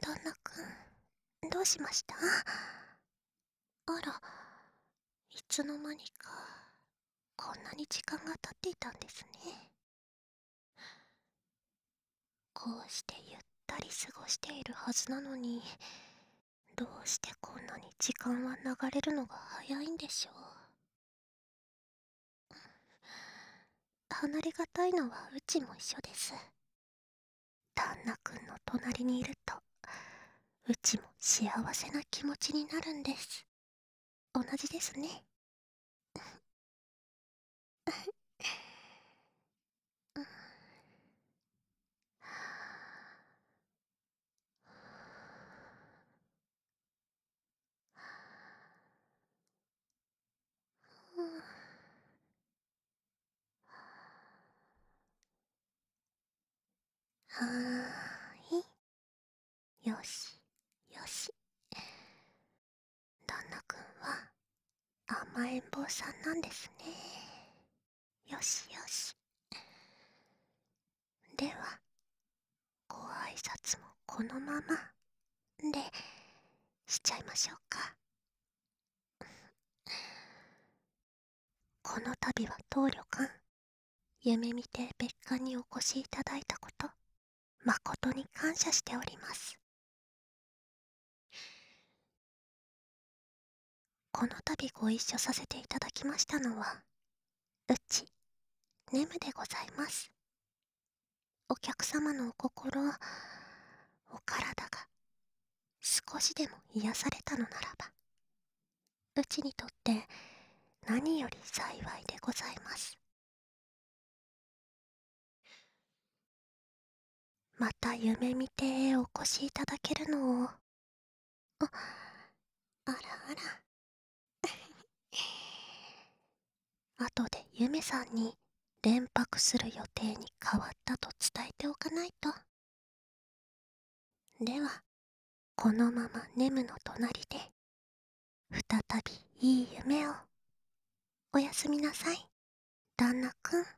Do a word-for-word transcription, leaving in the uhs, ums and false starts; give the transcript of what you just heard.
旦那くん、どうしました？あら、いつの間にか、こんなに時間が経っていたんですね。こうしてゆったり過ごしているはずなのに、どうしてこんなに時間は流れるのが早いんでしょう。離れがたいのはうちも一緒です。旦那くんの隣にいると、うちも幸せな気持ちになるんです。同じですね。うん。はーい。よし、よし。旦那くんは甘えん坊さんなんですね。よしよし。では、ご挨拶もこのままでしちゃいましょうか。この度は当旅館、夢見て別館にお越しいただいたこと、誠に感謝しております。この度ご一緒させていただきましたのは、うち、ネムでございます。お客様のお心、お体が少しでも癒されたのならば、うちにとって何より幸いでございます。また夢見てへお越しいただけるのを、あ、あらあら。後でゆめさんに連泊する予定に変わったと伝えておかないと。では、このままネムの隣で、再びいい夢を。おやすみなさい、旦那くん。